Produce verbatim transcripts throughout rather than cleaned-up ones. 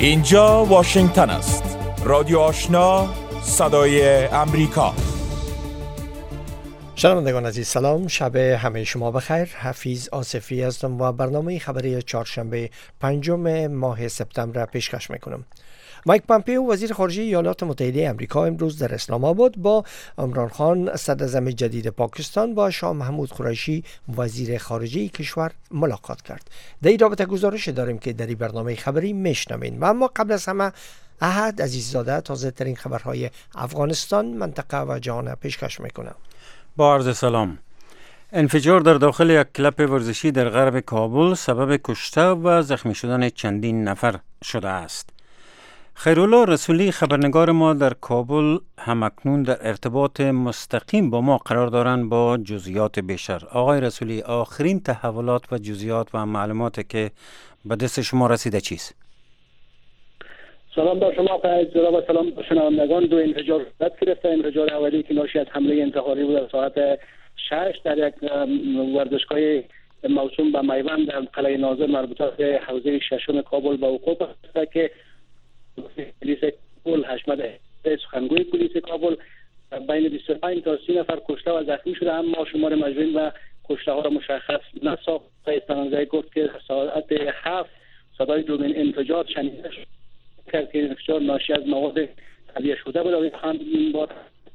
اینجا واشنگتن است. رادیو آشنا، صدای امریکا. شنوندگان عزیز سلام، شب همه شما بخیر. حفیظ آصفی هستم و برنامه خبری چهارشنبه پنجم ماه سپتامبر را پیشکش میکنم. مایک پامپئو وزیر خارجه ایالات متحده آمریکا امروز در اسلام آباد با عمران خان صدراعظم جدید پاکستان و شاه محمود قریشی وزیر خارجه کشور ملاقات کرد. در این رابطه گزارش داریم که در این برنامه خبری میشنوین. و اما قبل از همه احد عزیززاده تازه ترین خبرهای افغانستان، منطقه و جهان پیشکش میکنه. با عرض سلام. انفجار در داخل یک کلب ورزشی در غرب کابل سبب کشته و زخمی شدن چندین نفر شده است. خیرالله رسولی خبرنگار ما در کابل همکنون در ارتباط مستقیم با ما قرار دارند با جزئیات بیشتر. آقای رسولی، آخرین تحولات و جزئیات و معلوماتی که به دست شما رسیده چیست؟ سلام بر شما قائد و سلام بر شنوندگان. دو انفجار صورت گرفته. انفجار اولی که ناشی از حمله انتحاری بود در ساعت شش در یک ورزشگاه موسوم به میوند در قلعه ناظر مربوطه به حوزه ششم کابل به وقوع افتاد که پلیس کابل حشمت سخنگوی پلیس کابل بین بیست و پنج تا سی نفر کشته و زخمی شده، اما شمار مجروحین و کشته ها را مشخص نساخت. استانزای گفت که ساعت هفت صدای دومین انفجار شنیده شد کرد که انفجار ناشی از مواد تهیه شده بود. هم با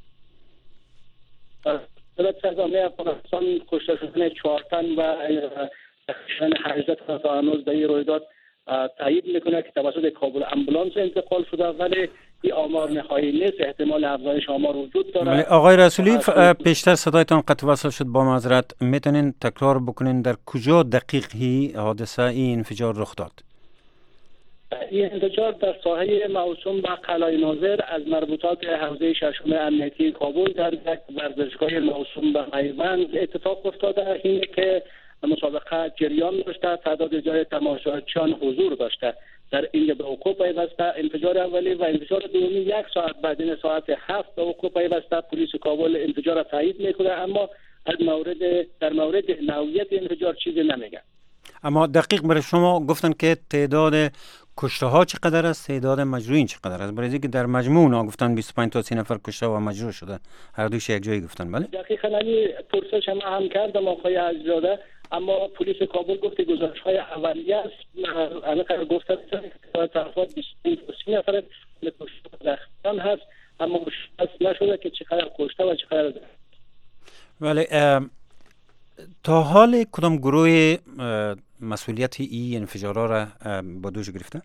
دولت سرزمینی افغانستان کشته شدن چهار تن و شدن هجده تن تا هنوز در این رویداد تایید میکنه که توسط کابل امبولانس انتقال شده، ولی این آمار نهایی نیست. احتمال افزایش آمار وجود داره. آقای رسولی، پیشتر صدایتان قطع وصل شد، با معذرت میتونین تکرار بکنین در کجا دقیقی حادثه این انفجار رخ داد؟ این انفجار در ساحه موسوم به قلعه ناظر از مربوطات حوزه ششم امنیتی کابل در یک ورزشگاه موسوم به میوند اتفاق افتاده. این که مسابقه جریان داشته، تعداد جای تماشاچیان حضور داشته. در این به وقوع پیوسته انفجار اولی و انفجار دومی یک ساعت بعد این ساعت هفت به وقوع پیوسته. پلیس کابل انفجار را تایید میکنه، اما از مورد در مورد نوعیت انفجار چیزی نمیگه. اما دقیق برای شما گفتن که تعداد کشته ها چقدر است، تعداد مجروحین چقدر است؟ برای اینکه در مجموع اونا گفتن بیست و پنج تا سی نفر کشته و مجروح شده، هر دوش یک جایی گفتن. بله دقیقاً این پرسش هم هم کردم آقای عزیززاده، اما پلیس کابل گفت گزارش های اولیه است. الان گفتن که طرفات بیست و پنج تا سی نفر کشته هست، اما مشخص نشده که چقدر کشته و چقدر زخمی. بله، تا حال کدام گروه مسئولیت این انفجارها را با دوش گرفته؟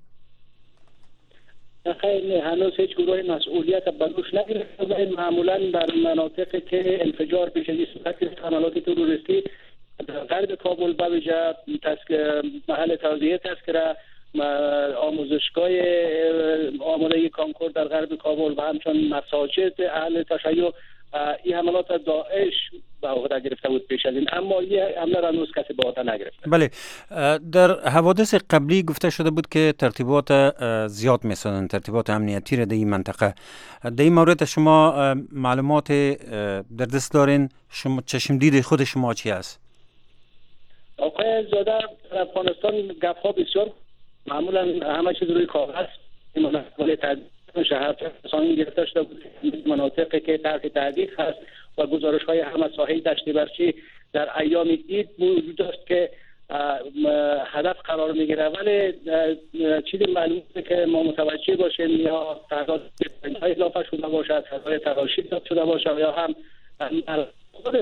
خیلی هنوز هیچ گروه مسئولیت به دوش نگرفته، ولی معمولا در مناطقی که انفجار پیش از صورت حملات تروریستی در غرب کابل به ویژه محل توزیع تذکره، آموزشگاه آماده کانکور در غرب کابل و همچنین مساجد اهل تشیع، این حملات داعش به عهده گرفته بود پیش از این، اما این حمله را هنوز کسی به عهده نگرفته. بله، در حوادث قبلی گفته شده بود که ترتیبات زیاد می‌سازند، ترتیبات امنیتی را در این منطقه. در این مورد شما معلومات در دست دارین؟ شما چشم دید خود شما چی است؟ آقای زاده، در افغانستان گپ‌ها بسیار معمولا همه چیز روی کاغذ این منطقه تدریج شهر سانی گرفته شده بود. مناطقی که تحت تحقیق هست و گزارش های همه ساحه دشت برچی در ایام عید وجود داشت که هدف قرار میگیره، ولی چیزی معلومه که ما متوجه باشیم یا تعداد های اضافه شده باشد، تعداد تراشی داد شده باشد یا هم خود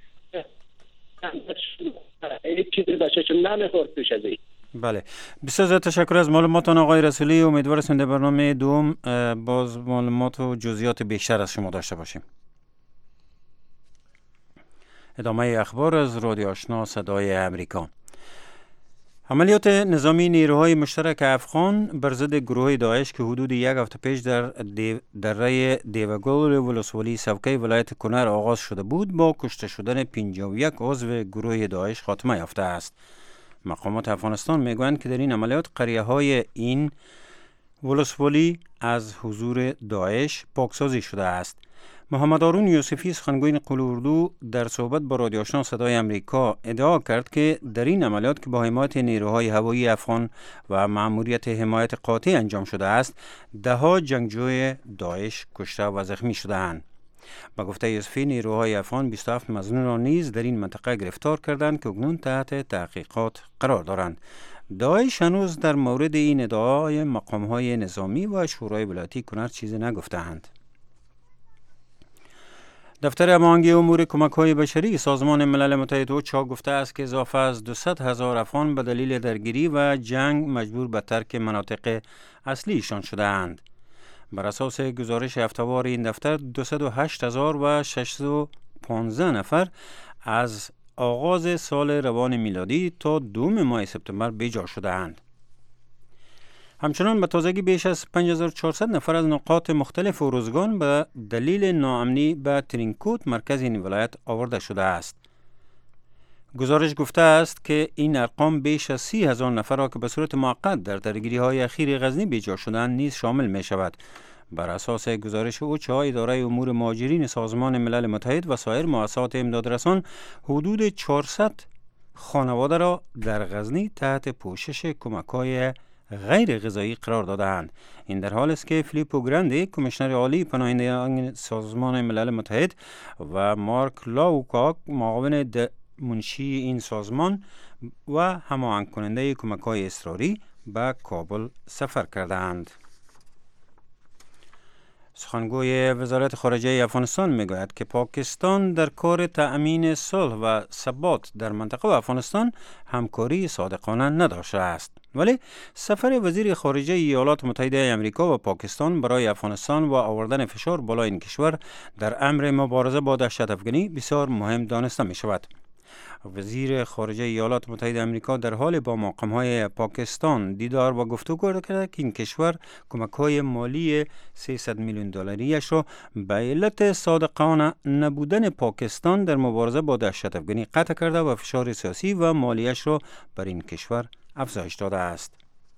یک چیزی باشه چون نمیخورد پیش از این. بله، بسیار زیاد تشکر از معلوماتتان آقای رسولی. امیدوار هستم در برنامه دوم باز معلومات و جزئیات بیشتر از شما داشته باشیم. ادامه اخبار از رادیو آشنا صدای امریکا. عملیات نظامی نیروهای مشترک افغان بر ضد گروه داعش که حدود یک هفته پیش در دره دیوگل ولسوالی سوکه ولایت کنر آغاز شده بود، با کشته شدن پنجاه و یک عضو گروه داعش خاتمه یافته است. مقامات افغانستان میگویند که در این عملیات قریه های این ولسوالی از حضور داعش پاکسازی شده است. محمد هارون یوسفی سخنگوی نقل اردو در صحبت با رادیو آشنا صدای امریکا ادعا کرد که در این عملیات که با حمایت نیروهای هوایی افغان و مأموریت حمایت قاطع انجام شده است، ده ها جنگجوی داعش کشته و زخمی شده‌اند. با گفته یوسفی نیروهای افغان بیست و هفت مظنون را نیز در این منطقه گرفتار کردند که اکنون تحت تحقیقات قرار دارند. داعش هنوز در مورد این ادعای مقام‌های نظامی و شورای ولایتی کنر چیزی نگفته‌اند. دفتر هماهنگی امور کمک‌های بشری سازمان ملل متحد اوچا گفته است که اضافه از دویست هزار افغان به دلیل درگیری و جنگ مجبور به ترک مناطق اصلیشان شده‌اند. بر اساس گزارش هفته‌وار این دفتر دویست و هشت هزار و ششصد و پانزده نفر از آغاز سال روان میلادی تا دوم ماه سپتامبر بیجا شده‌اند. همچنان به تازگی بیش از پنج هزار و چهارصد نفر از نقاط مختلف اروزگان به دلیل ناامنی به ترینکوت مرکز این ولایت آورده شده است. گزارش گفته است که این ارقام بیش از سی هزار نفر را که به صورت موقت در درگیری های اخیر غزنی بیجا شدند نیز شامل می شود. بر اساس گزارش اوچا، اداره امور مهاجرین سازمان ملل متحد و سایر مؤسسات امدادرسان حدود چهارصد خانواده را در غزنی تحت پوشش کمک‌های غیر غذایی قرار داده‌اند. این در حالی است که فیلیپو گراندی، کمیشنر عالی پناهندگان سازمان ملل متحد، و مارک لاوکاک، معاون منشی این سازمان و هماهنگ کننده کمک‌های اضطراری، به کابل سفر کرده‌اند. سخنگوی وزارت خارجه افغانستان میگوید که پاکستان در کار تأمین صلح و ثبات در منطقه و افغانستان همکاری صادقانه نداشته است. ولی سفر وزیر خارجه ایالات متحده آمریکا و پاکستان برای افغانستان و آوردن فشار بالای این کشور در امر مبارزه با دهشت افغانی بسیار مهم دانسته می شود. وزیر خارجه ایالات متحده آمریکا در حال با مقام‌های پاکستان دیدار و گفتگو کرد که این کشور کمک‌های مالی سیصد میلیون دلاریش را به علت صادقانه نبودن پاکستان در مبارزه با دهشت افغانی قطع کرده و فشار سیاسی و مالیش را بر این کشور افزایش داده است.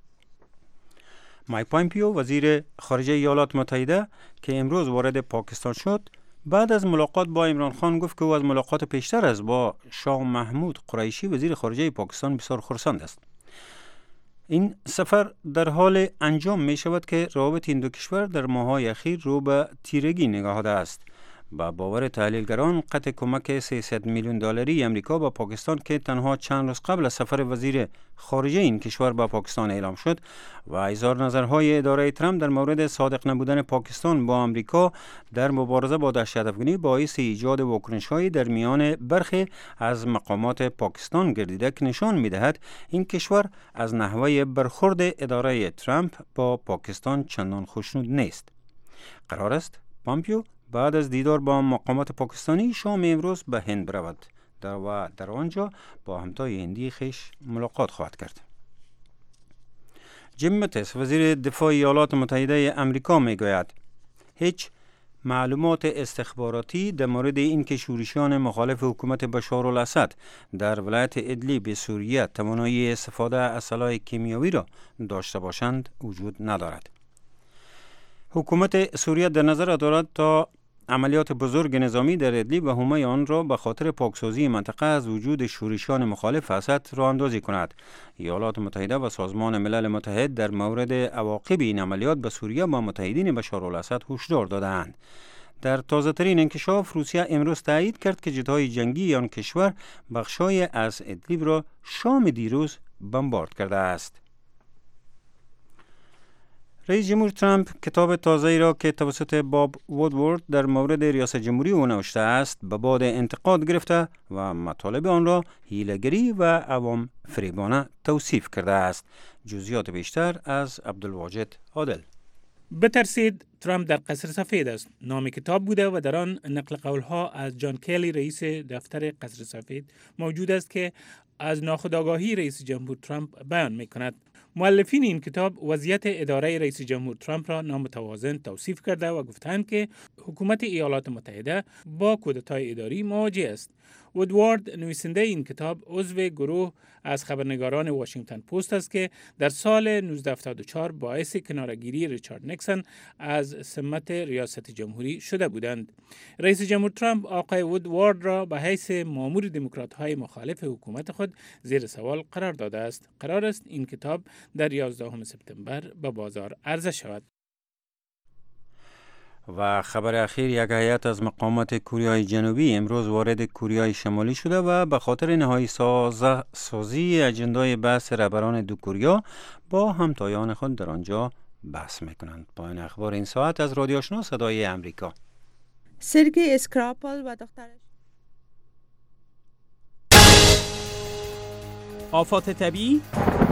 مایک پامپیو، وزیر خارجه ایالات متحده که امروز وارد پاکستان شد، بعد از ملاقات با عمران خان گفت که او از ملاقات پیشتر از با شاه محمود قریشی وزیر خارجه پاکستان بسیار خرسند است. این سفر در حال انجام می شود که روابط این دو کشور در ماه‌های اخیر رو به تیرگی نگاهیده است. با باور تحلیلگران، قطع کمک سیصد میلیون دلاری امریکا به پاکستان که تنها چند روز قبل از سفر وزیر خارجه این کشور به پاکستان اعلام شد و اظهار نظرهای اداره ترامپ در مورد صادق نبودن پاکستان با امریکا در مبارزه با دهشت افغانی باعث ایجاد واکنش‌های در میان برخی از مقامات پاکستان گردیده که نشان می‌دهد این کشور از نحوه برخورد اداره ترامپ با پاکستان چندان خوشنود نیست. قرار است پامپیو بعد از دیدار با مقامات پاکستانی شام امروز به هند برود در و در آنجا با همتای هندی خویش ملاقات خواهد کرد. جیم متیس، وزیر دفاع ایالات متحده آمریکا میگوید هیچ معلومات استخباراتی در مورد این که شورشیان مخالف حکومت بشار الاسد در ولایت ادلیب سوریه توانایی استفاده از سلاح کیمیایی را داشته باشند وجود ندارد. حکومت سوریه در نظر دارد تا عملیات بزرگ نظامی در ادلیب و حمایه آن را به خاطر پاکسازی منطقه از وجود شورشیان مخالف اسد راه اندازی کند. ایالات متحده و سازمان ملل متحد در مورد عواقب این عملیات به سوریه با متحدین بشار الاسد هشدار دادند. در تازه ترین انکشاف، روسیه امروز تایید کرد که جت‌های جنگی آن کشور بخشای از ادلیب را شام دیروز بمبارد کرده است. رئیس جمهور ترامپ کتاب تازه‌ای را که توسط باب وودورد در مورد ریاست جمهوری او نوشته است به باد انتقاد گرفته و مطالب آن را حیله‌گری و عوام فریبانه توصیف کرده است. جزئیات بیشتر از عبدالواجد عادل. بترسید ترامپ در قصر سفید است نام کتاب بوده و در آن نقل قولها از جان کلی رئیس دفتر قصر سفید موجود است که از ناخودآگاهی رئیس جمهور ترامپ بیان می کند. مؤلفین این کتاب وضعیت اداره رئیس جمهور ترامپ را نامتوازن توصیف کرده و گفتند که حکومت ایالات متحده با کودتای اداری مواجه است. وودوارد نویسنده این کتاب عضو گروه از خبرنگاران واشنگتن پست است که در سال نوزده هفتاد و چهار باعث کناره‌گیری ریچارد نیکسون از سمت ریاست جمهوری شده بودند. رئیس جمهور ترامپ آقای وودوارد را به حیث مامور دموکرات‌های مخالف حکومت خود زیر سوال قرار داده است. قرار است این کتاب در یازدهم سپتامبر به بازار عرضه شود. و خبر اخیر، یک هیئت از مقامات کوریای جنوبی امروز وارد کوریای شمالی شده و به خاطر نهایی ساز سازی اجندای بحث رهبران دو کوریا با همتایان خود در آنجا بحث میکنند. پایان اخبار این ساعت از رادیو آشنا صدای امریکا. سرگی اسکراپل و دخترش. آفات طبیعی،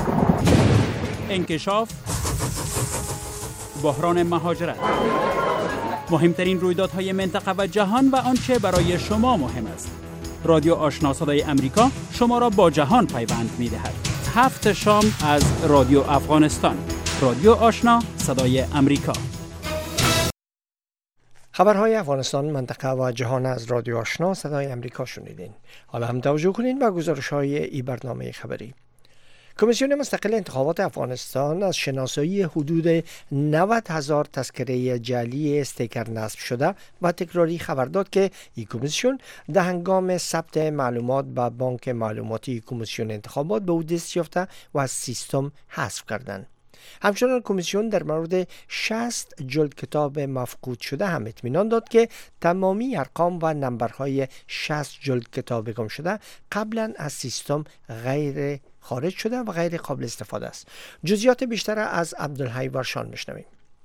انکشاف، بحران مهاجرت، مهمترین رویدادهای منطقه و جهان و آنچه برای شما مهم است. رادیو آشنا صدای امریکا شما را با جهان پیوند می‌دهد. هفت شام از رادیو افغانستان. رادیو آشنا صدای امریکا. خبرهای افغانستان، منطقه و جهان از رادیو آشنا صدای امریکا شنیدین. حالا هم توجه کنین به گزارش‌های این برنامه خبری. کمیسیون مستقل انتخابات افغانستان از شناسایی حدود نود هزار تذکره جعلی استیکر نصب شده و تکراری خبر داد که این کمیسیون در هنگام ثبت معلومات به بانک معلوماتی کمیسیون انتخابات به او دست یافته و از سیستم حذف کردند. همچنان کمیسیون در مورد شصت جلد کتاب مفقود شده هم اطمینان داد که تمامی ارقام و نمبرهای شصت جلد کتاب گم شده قبلا از سیستم غیر خارج شده و غیر قابل استفاده است. جزئیات بیشتر از عبدالحی ورشان میشنویم.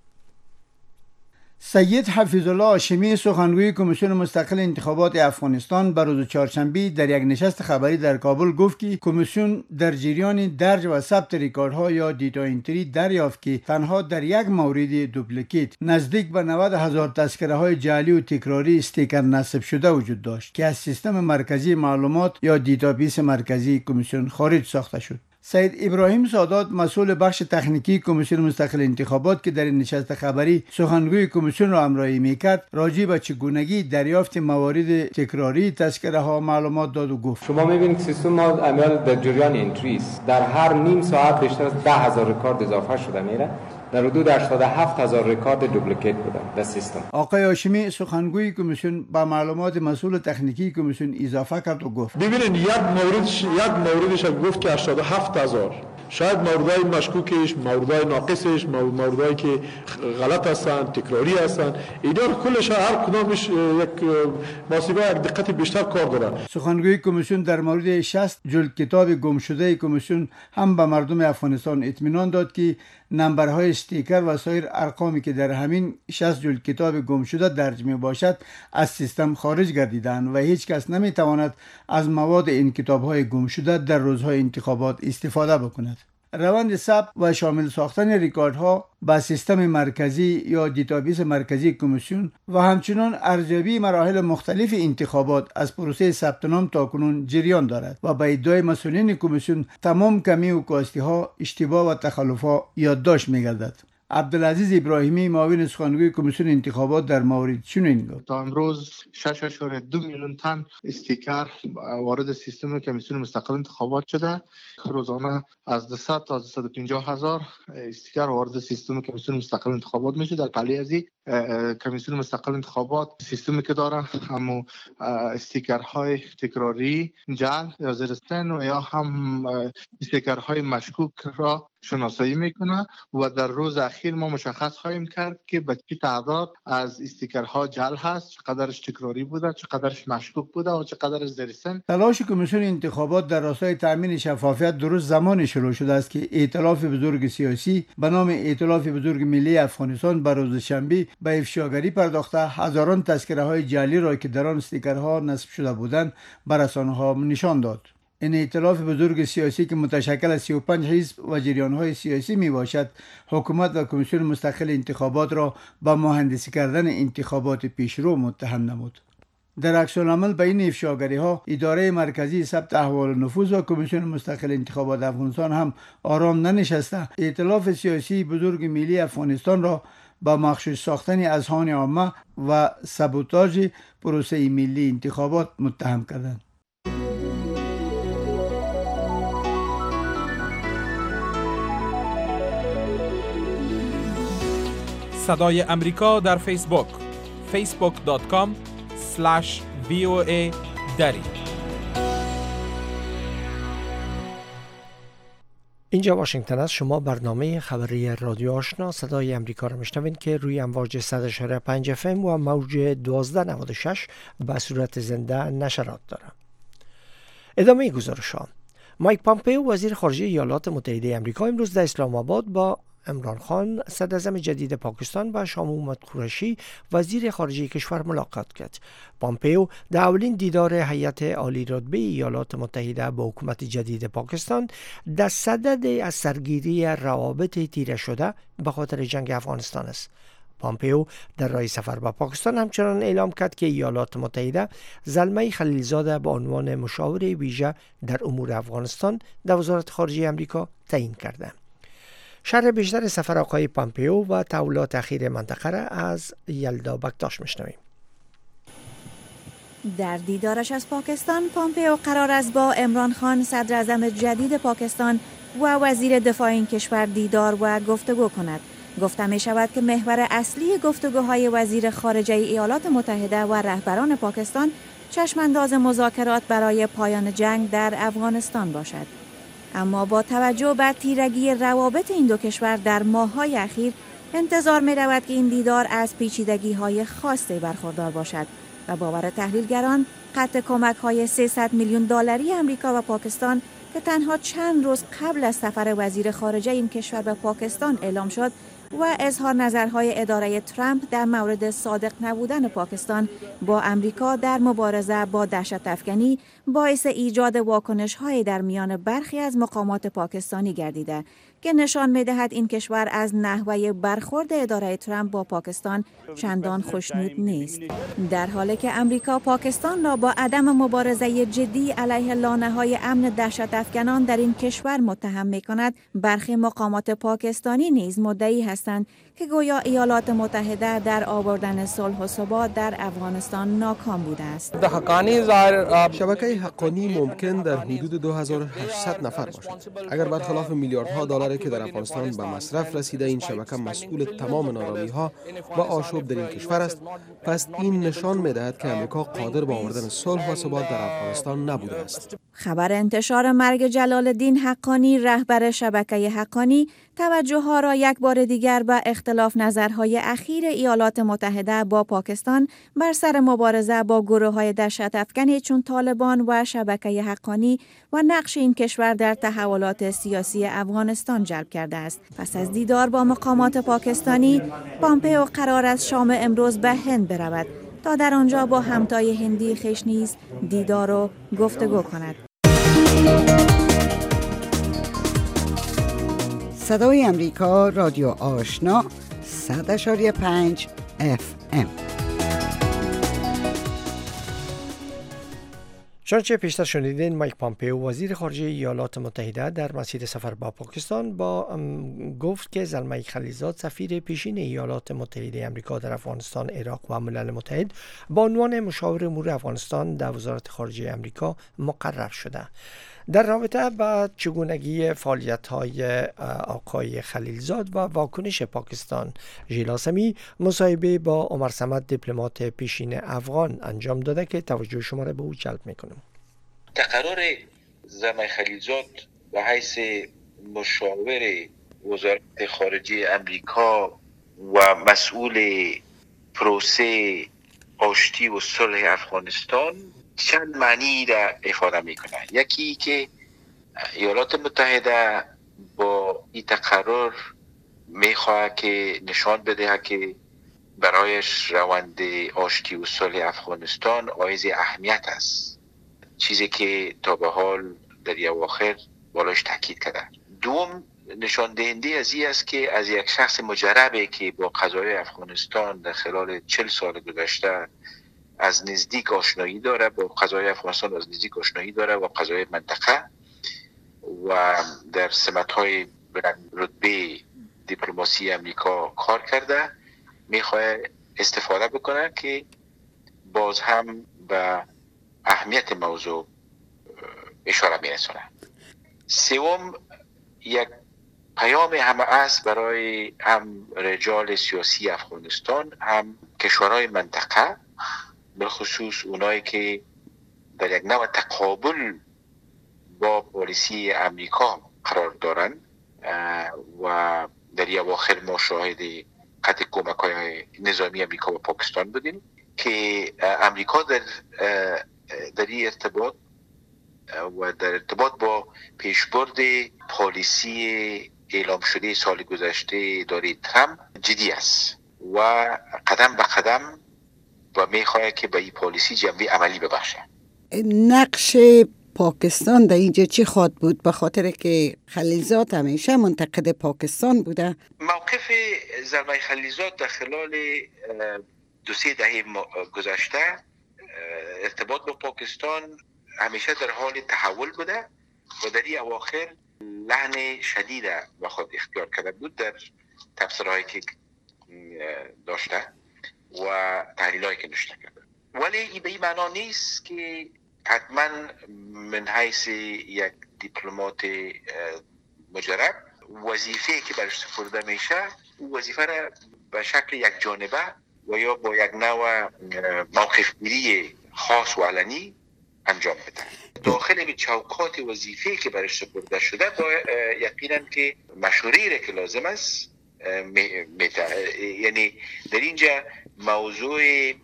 سید حفیظ الله هاشمی سخنگوی کمیسیون مستقل انتخابات افغانستان بر روز چهارشنبه در یک نشست خبری در کابل گفت که کمیسیون در جریان درج و ثبت ریکاردها یا دیتا انتری دریافت که تنها در یک مورد دوپلیکیت نزدیک به نود هزار تذکره های جعلی و تکراری استیکر نصب شده وجود داشت که از سیستم مرکزی معلومات یا دیتابیس مرکزی کمیسیون خارج ساخته شد. سید ابراهیم سادات مسئول بخش تکنیکی کمیسیون مستقل انتخابات که در این نشست خبری سخنگوی کمیسیون را همراهی میکرد راجع به چگونگی دریافت موارد تکراری تذکره ها معلومات داد و گفت شما میبینید سیستم ما عمل در جریان انتریس در هر نیم ساعت بیشتر از ده هزار رکورد اضافه شده میره، در حدود هشتاد و هفت هزار رکورد دوپلیکیت بودن در سیستم. آقای هاشمی سخنگوی کمیسیون با معلومات مسئول تکنیکی کمیسیون اضافه کرد و گفت ببینید یک موردش یک موردش گفت که هشتاد و هفت هزار، شاید موردهای مشکوکش، موردهای ناقصش، موردهایی که غلط هستن، تکراری هستن، اینا کلش هر کدامش یک محاسبه یک دقت بیشتر کار داره. سخنگوی کمیسیون در مورد شصت جلد کتاب گم شده کمیسیون هم به مردم افغانستان اطمینان داد که نمبرهای استیکر و سایر ارقامی که در همین شصت جلد کتاب گم شده درج می باشد از سیستم خارج گردیدند و هیچ کس نمی تواند از مواد این کتاب‌های گم شده در روزهای انتخابات استفاده بکند. روند ثبت و شامل ساختن ریکاردها با سیستم مرکزی یا دیتابیس مرکزی کمیسیون و همچنین ارزیابی مراحل مختلف انتخابات از پروسه ثبت نام تاکنون جریان دارد و به ادعای مسئولین کمیسیون تمام کمی و کاستی‌ها، اشتباه و تخلف‌ها یادداشت می‌گردد. عبدالعزیز ابراهیمی معاون سخنگوی کمیسیون انتخابات در مورد چنین گفت تا امروز شش و دو میلیون تن استیکر وارد سیستم کمیسیون مستقل انتخابات شده. روزانه از دویست تا دویست و پنجاه هزار استیکر وارد سیستم کمیسیون مستقل انتخابات میشه. در پلی از این کمیسیون مستقل انتخابات سیستمی که داره همو استیکرهای تکراری، جعل یا زیرسن و یا هم استیکرهای مشکوک را شناسایی میکنه و در روز اخیر ما مشخص خواهیم کرد که به چه تعداد از استیکرها جعل هست، چقدرش تکراری بوده، چقدرش مشکوک بوده و چقدرش زیرسن. تلاش کمیسیون انتخابات در راستای تامین شفافیت درست زمانی شروع شده است که ائتلاف بزرگ سیاسی به نام ائتلاف بزرگ ملی افغانستان بر روز شنبه به افشاگری پرداخته هزاران تذکره های جعلی را که در آن استیکرها نصب شده بودند به رسانه‌ها نشان داد. این ائتلاف بزرگ سیاسی که متشکل از سی و پنج حزب و جریان‌های سیاسی می باشد، حکومت و کمیسیون مستقل انتخابات را با مهندسی کردن انتخابات پیشرو متهم نمود. در عکس العمل به این افشاگری‌ها اداره مرکزی ثبت احوال نفوذ و کمیسیون مستقل انتخابات افغانستان هم آرام ننشسته ائتلاف سیاسی بزرگ ملی افغانستان را با مخشوش ساختن اذهان عامه و سابوتاژ پروسه ملی انتخابات متهم کردند. صدای امریکا در فیسبوک فیسبوک دات کام اسلش وی او ای دری. اینجا واشنگتن است. شما برنامه خبری رادیو آشنا صدای امریکا را میشنوید که روی امواج صد و پنج اف ام و موج دوازده نود و شش به صورت زنده نشرات دارد. ادامه گزارش ها. مایک پامپئو وزیر خارجه ایالات متحده آمریکا امروز در اسلام آباد با عمران خان صدراعظم جدید پاکستان و شاه محمود قریشی وزیر خارجه کشور ملاقات کرد. پامپئو در اولین دیدار هیئت عالی رتبه ایالات متحده با حکومت جدید پاکستان در صدد از سرگیری روابط تیره شده به خاطر جنگ افغانستان است. پامپئو در راه سفر به پاکستان همچنان اعلام کرد که ایالات متحده زلمه خلیلزاده به عنوان مشاور ویژه در امور افغانستان در وزارت خارجه آمریکا تعیین کرده. شرح بیشتر سفر آقای پامپئو و تحولات اخیر منطقه را از یلدا بکتاش میشنویم. در دیدارش از پاکستان، پامپئو قرار است با عمران خان صدراعظم جدید پاکستان و وزیر دفاع این کشور دیدار و گفتگو کند. گفته می شود که محور اصلی گفتگوهای وزیر خارجه ایالات متحده و رهبران پاکستان چشمانداز مذاکرات برای پایان جنگ در افغانستان باشد. اما با توجه به تیرگی روابط این دو کشور در ماه‌های اخیر انتظار می رود که این دیدار از پیچیدگی‌های خاصی برخوردار باشد و باور تحلیلگران قطع کمک‌های سیصد میلیون دلاری آمریکا و پاکستان که تنها چند روز قبل از سفر وزیر خارجه این کشور به پاکستان اعلام شد و اظهار نظرهای اداره ترامپ در مورد صادق نبودن پاکستان با امریکا در مبارزه با دهشت افکنی باعث ایجاد واکنش‌های در میان برخی از مقامات پاکستانی گردیده که نشان می‌دهد این کشور از نحوه برخورد اداره ترامپ با پاکستان چندان خوشنود نیست. در حالی که امریکا پاکستان را با عدم مبارزه جدی علیه لانه‌های امن دهشت افکنان در این کشور متهم می‌کند، برخی مقامات پاکستانی نیز مدعی هستند که گویا ایالات متحده در آوردن صلح و ثبات در افغانستان ناکام بوده است. شبکه حقانی ممکن در حدود دو هزار و هشتصد نفر باشد. اگر برخلاف میلیاردها دلاری که در افغانستان به مصرف رسیده این شبکه مسئول تمام نارامی‌ها و آشوب در این کشور است، پس این نشان می‌دهد که امریکا قادر به آوردن صلح و ثبات در افغانستان نبوده است. خبر انتشار مرگ جلال الدین حقانی رهبر شبکه حقانی توجه ها را یک بار دیگر به اختلاف نظرهای اخیر ایالات متحده با پاکستان بر سر مبارزه با گروه های دهشت افکنی چون طالبان و شبکه حقانی و نقش این کشور در تحولات سیاسی افغانستان جلب کرده است. پس از دیدار با مقامات پاکستانی، پامپئو قرار است شام امروز به هند برود تا در آنجا با همتای هندی خویش نیز دیدار و گفتگو کند. صدای امریکا رادیو آشنا صد و پنج اف ام. چنانچه پیشتر شنیدین، مایک پامپئو وزیر خارجه ایالات متحده در مسیر سفر با پاکستان با گفت که زلمه خلیلزاد سفیر پیشین ایالات متحده آمریکا در افغانستان، عراق و ملل متحد با عنوان مشاور امور افغانستان در وزارت خارجه آمریکا مقرر شده. در رابطه با چگونگی فعالیت‌های آقای خلیلزاد و واکنش پاکستان، ژیلاسمی مصاحبه با عمر صمد دیپلمات پیشین افغان انجام داده که توجه شما را به او جلب می‌کنم. تقرر زلمه خلیلزاد به حیث مشاور وزارت خارجه امریکا و مسئول پروسه آشتی و صلح افغانستان چند معنی را افاده میکنه. یکی که ایالات متحده با این تقرر میخواه که نشان بده که برایش روند آشتی و صلح افغانستان حائز اهمیت است، چیزی که تا به حال در اواخر بالاش تاکید کرده. دوم، نشان دهنده از این است که از یک شخص مجربه که با قضایای افغانستان در خلال چهل سال گذشته از نزدیک آشنایی داره، با قضای افغانستان از نزدیک آشنایی داره و قضای منطقه و در سمت‌های بلند رتبه دیپلماسی امریکا کار کرده. میخواد استفاده بکنه که باز هم به اهمیت موضوع اشاره میرسونه. سوم، یک پیام همه است برای هم رجال سیاسی افغانستان، هم کشورهای منطقه، بالخصوص اونایی که در یک نوع تقابل با پالیسی امریکا قرار دارن و در این اواخر ما شاهد قطع کمک‌های نظامی امریکا و پاکستان بودیم که امریکا در در این ارتباط و در ارتباط با پیشبرد پالیسی اعلام شده سال گذشته اداره ترامپ جدی است و قدم به قدم و میخواهد که به این پالیسی جنبه عملی ببخشه. نقش پاکستان در اینجا چی خواهد بود؟ به خاطر که خلیلزاد همیشه منتقد پاکستان بوده. موقف زلمه خلیلزاد در خلال دو سه دهه گذشته ارتباط با پاکستان همیشه در حال تحول بوده و در این اواخر لحن شدید به خود اختیار کرده بود در تفسیرهایی که داشته و تحلیلهایی که نشته کرده. ولی این به این معنا نیست که حتما من حیث یک دیپلمات مجرب وظیفه که برش سپرده میشه وظیفه را به شکل یک جانبه و یا با یک نوع موقف گیری خاص و علنی انجام بده. داخل به چوکات وظیفه که برش سپرده شده با یقینا که مشوره که لازم است می یعنی در اینجا موضوع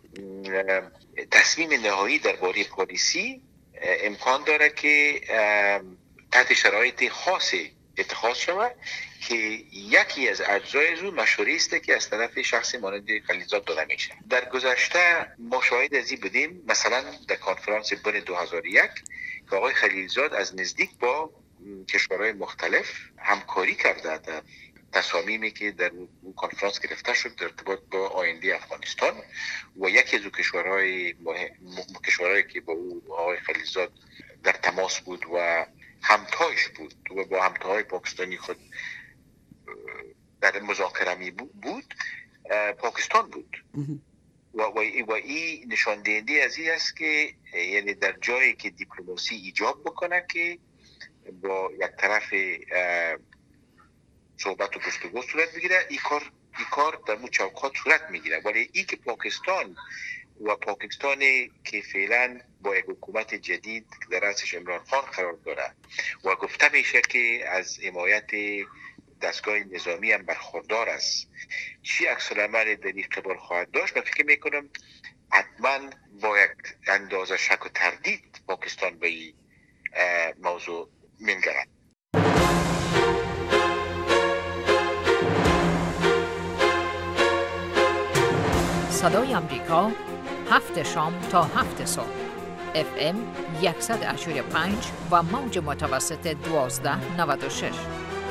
تصمیم نهایی درباره پالیسی امکان داره که تحت شرایط خاصی اتخاذ شود که یکی از اجزای از اون مشوره است که از طرف شخص مانند خلیلزاد داده میشه. در گذشته ما شاهد از این بودیم، مثلا در کنفرانس بن دو هزار و یک که آقای خلیلزاد از نزدیک با کشورهای مختلف همکاری کرده در تصامیمی که در اون کنفرانس گرفته شد در ارتباط با آینده افغانستان و یکی از اون کشورهای کشورهایی که با او آقای خلیلزاد در تماس بود و همتایش بود و با همتاهای پاکستانی خود در مذاکره می بود پاکستان بود و و این نشان دهنده از این است که یعنی در جایی که دیپلماسی ایجاب بکنه که با یک طرف صحبت و گفتگو صورت میگیره، این کار این کار در مو چوکات صورت میگیره. ولی این که پاکستان و پاکستانی که فعلا با یک حکومت جدید که در رأسش عمران خان قرار داره و گفته میشه که از حمایت دستگاه نظامی هم برخوردار است، چی عکس العمل در این قبال خواهد داشت؟ من فکر میکنم حتما با یک اندازه شک و تردید پاکستان به این موضوع منگرد. صدای امریکا هفت شام تا هفت صبح اف ام صد و هشتاد و پنج و موج متوسط دوازده نود و شش.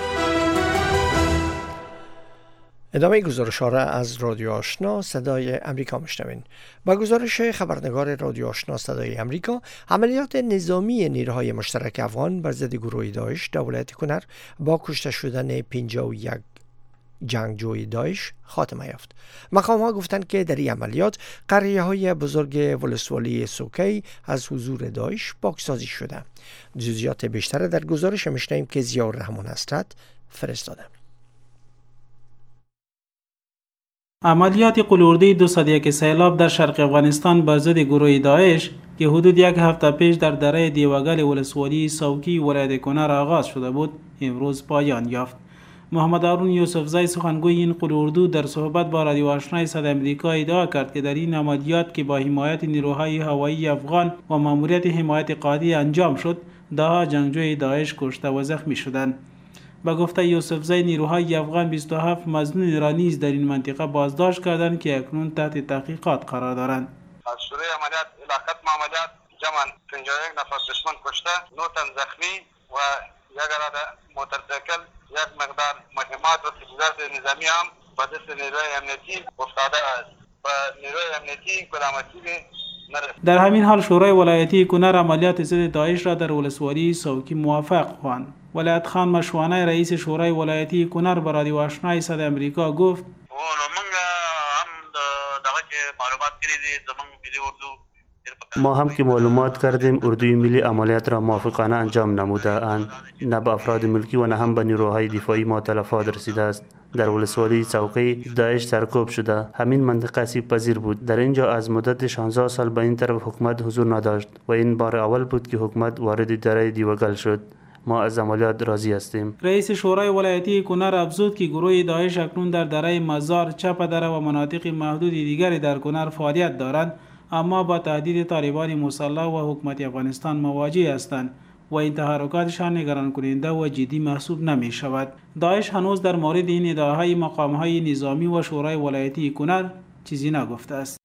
ادامه گزارش ها را از رادیو آشنا صدای امریکا میشنوین. با گزارش خبرنگار رادیو آشنا صدای امریکا، عملیات نظامی نیروهای مشترک افغان بر ضد گروه داعش در ولایت کنر با کشته شدن پنجاه و یک جنگجوی داعش خاتمه یافت. مقام ها گفتند که در این عملیات قریه های بزرگ ولسوالی سوکی از حضور داعش پاکسازی شده. جزئیات بیشتر در گزارش میشنویم که ضیاء الرحمن حسرت فرستاده. عملیات قلوردی دویست و یک سیلاب در شرق افغانستان بر ضد گروه داعش که حدود یک هفته پیش در دره دیوگل ولسوالی سوکی ولایت کنر آغاز شده بود، امروز پایان یافت. محمد هارون یوسفزی سخنگوی این قلوردو در صحبت با رادیو آشنای صدای امریکا ادعا کرد که در این عملیات که با حمایت نیروهای هوایی افغان و ماموریت حمایت قادی انجام شد، دهها جنگجوی داعش کشته و زخمی شدند. با گفته یوسفزی، نیروهای افغان بیست و هفت مظنون را نیز در این منطقه بازداشت کردند که اکنون تحت تحقیقات قرار دارند. از شروع عملیات علاقت عملیات جمعاً پنجاه و یک نفر دشمن کشته، نه تن زخمی و یک عراده موتورسیکل، یک مقدار مهمات و تجهیزات نظامی هم به دست نیروی امنیتی افتاده است و نیروی امنیتی کدامتی نرسید. در همین حال شورای ولایتی کنر عملیات ضد داعش را در ولسوالی سوکی موافق خواند. ولایت خان مشوانه رئیس شورای ولایتی کنر به رادیو آشنای صدای امریکا گفت: موږ هم معلومات کړی دي زمونږ ملي اردو. ما هم که معلومات کردیم اردوی ملی عملیات را موافقانه انجام نموده اند. نه به افراد ملکی و نه هم به نیروهای دفاعی ما تلفات رسیده است. در ولسوالی چوقی داعش سرکوب شده. همین منطقه آسیب پذیر بود. در اینجا از مدت شانزده سال به این طرف حکومت حضور نداشت و این بار اول بود که حکومت وارد دره دیوگل شد. ما از عملیات راضی هستیم. رئیس شورای ولایتی کنر افزود که گروه داعش اکنون در دره مزار، چپ دره و مناطق محدود دیگری در کنر فعالیت دارند، اما با تهدید طالبان مسلح و حکومت افغانستان مواجه هستند و این تحرکاتشان نگران کننده و جدی محسوب نمی شود. داعش هنوز در مورد این ادعاهای مقامهای نظامی و شورای ولایتی کنر چیزی نگفته است.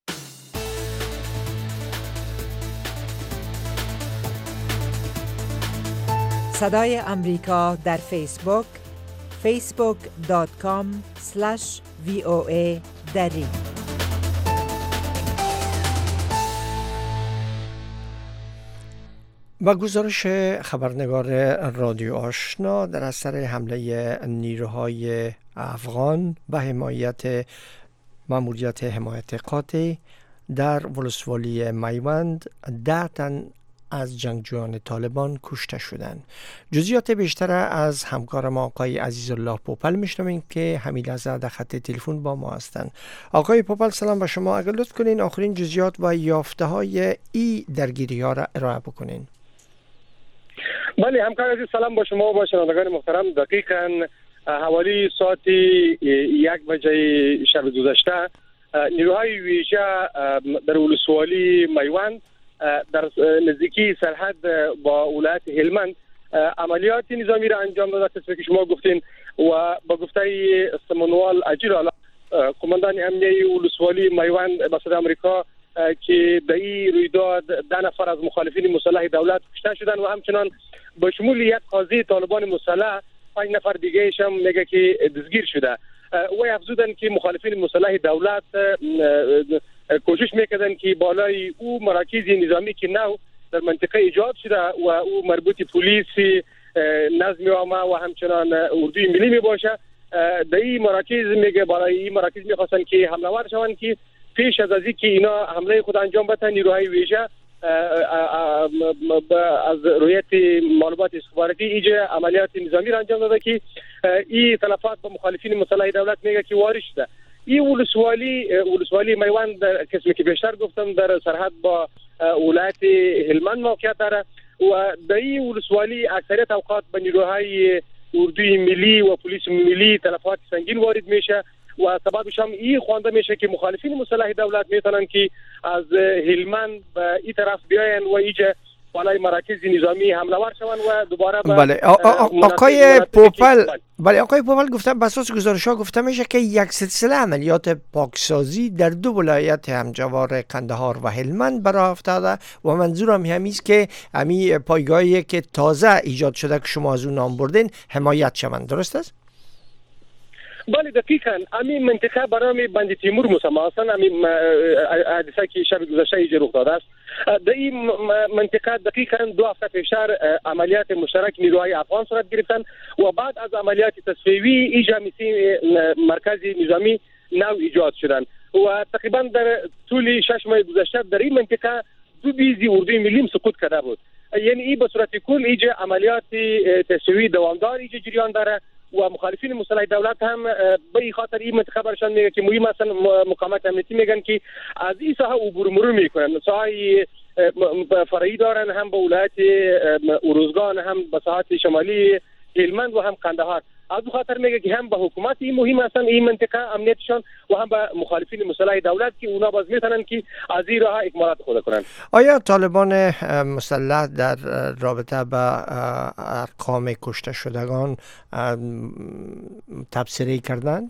صدای امریکا در فیسبوک فیسبوک دات کام اسلش وی او ای دری. با گزارش خبرنگار رادیو آشنا، در اثر حمله نیروهای افغان به حمایت ماموریت حمایت قاطع در ولسوالی میوند، ده تن از جنگجویان طالبان کشته شدند. جزئیات بیشتر از همکار ما آقای عزیزالله پوپل میشنویم که همین لحظه در خط تلفن با ما هستند. آقای پوپل سلام به شما. اگر لطف کنین آخرین جزئیات و یافته های این درگیری ها را ارائه بکنین. بله همکار عزیز، سلام با شما و با شنوندگان محترم. دقیقاً حوالی ساعت یک بجه شب گذشته نیروهای ویژه در ولسوالی میوند در نزدیکی سرحد با ولایت هلمند عملیات نظامی را انجام داده است که شما گفتین و با گفته سمنوال اجیرالا کماندان امنیه ولسوالی میوند بسیار آمریکا که در این رویداد ده نفر از مخالفین مسلح دولت کشته شدند و همچنان به شمول یک قاضی طالبان مسلح پنج نفر دیگه هم میگه که دستگیر شده. و افزودن که مخالفین مسلح دولت کوشش میکردن که بالای او مراکز نظامی که نو در منطقه ایجاد شده و او مربوط پلیس نظم عامه و همچنان اردوی ملی می باشه، در این مراکز میگه بالای این مراکز میخواستن که حمله ور شوند که پیش از از که اینا حمله خود انجام بدن نیروهای ویژه از رویت معلومات استخباراتی ایجا عملیات نظامی را انجام داده که این تلفات به مخالفین مسلح دولت میگه که وارد شده. این ولسوالی ولسوالی میوند قسمی که بیشتر گفتم در سرحد با ولایت هلمند موقعیت داره و در این ولسوالی اکثریت اوقات به نیروهای اردوی ملی و پلیس ملی تلفات سنگین وارد میشه و سببش هم این خوانده میشه که مخالفین مسلح دولت میتونن که از هلمند به این طرف بیاین و اینجا بالای مراکز نظامی حمله ور شوند و دوباره بله آقای پوپل بله آقای پوپل گفتم بر اساس گزارش‌ها گفته میشه که یک سلسله عملیات پاکسازی در دو ولایت همجوار قندهار و هلمند برآ افتاده و منظورم همین است که همین پایگاهی که تازه ایجاد شده که شما از اون نام بردین حمایت شوند. درست است؟ بله دقیقاً همین منطقه برای بند تیمور مسمى اصلا همین حادثه که شب گذشته ایجاد رخ داده است. در این منطقه دقیقاً دو هفته پیشتر عملیات مشترک نیروهای افغان صورت گرفتن و بعد از عملیات تصفیوی ایجا میسی مرکز نظامی نو ایجاد شدن و تقریبا در طول شش ماه گذشته در این منطقه دو بیزی اردوی ملی سقوط کرده بود. یعنی این به صورت کل ایجا عملیات تصفیوی دوامدار ایجا جریان داره و مخالفین مسلح دولت هم به این خاطر این منطقه برشان میگه که مهم اصلا مقامات امنیتی میگن که از این ساحه عبور مرور میکنن. ساحه فرعی دارن هم به ولایت اروزگان هم به ساحات شمالی هلمند و هم قندهار. از خاطر میگه که هم به حکومت این مهم اصلا این منطقه امنیتشان و هم به مخالفین مسلح دولت که اونا باز میتونن که از این راه اکمالات خود کنن. آیا طالبان مسلح در رابطه با ارقام کشته شدگان تبصره کردن؟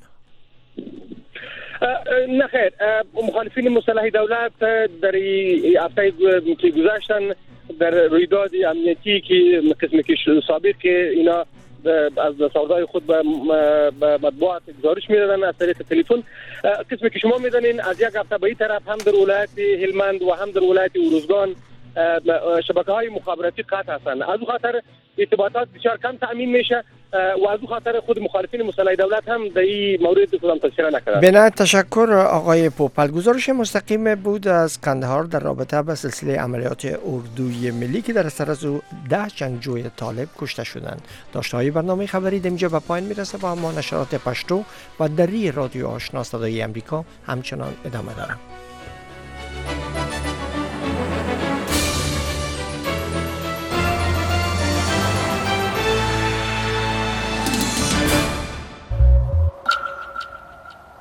نه خیر، مخالفین مسلح دولت در هفته که گذشتن در رویداد امنیتی که قسمی که سابق که اینا از سردای خود به مطبوعات گزارش میدادن از طریق تلفن، قسمی که شما میدانین از یک هفته به این طرف هم در ولایت هلمند و هم در ولایت اروزگان شبکه های مخابراتی قطع هستند. از خاطر ارتباطات بسیار کم تامین میشه و از خاطر خود مخالفین مسلح دولت هم در این مورد خودم تشکر نکردند. بنا تشکر آقای پوپل. گزارش مستقیم بود از قندهار در رابطه با سلسله عملیات اردوی ملی که در اثر از ده جنگجوی طالب کشته شدند. داشته‌های برنامه خبری اینجا به پایان میرسه و اما نشرات پشتو و دری رادیو آشنا صدای امریکا همچنان ادامه دارد.